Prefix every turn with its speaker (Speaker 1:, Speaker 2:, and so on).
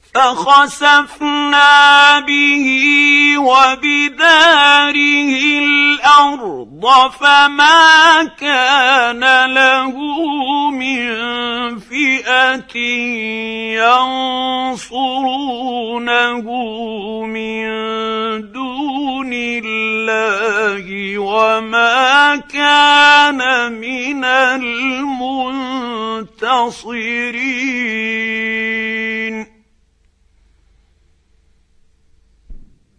Speaker 1: فخسفنا به وبداره الأرض فما كان له من فئة ينصرونه من دون الله وما كان من المنتصرين.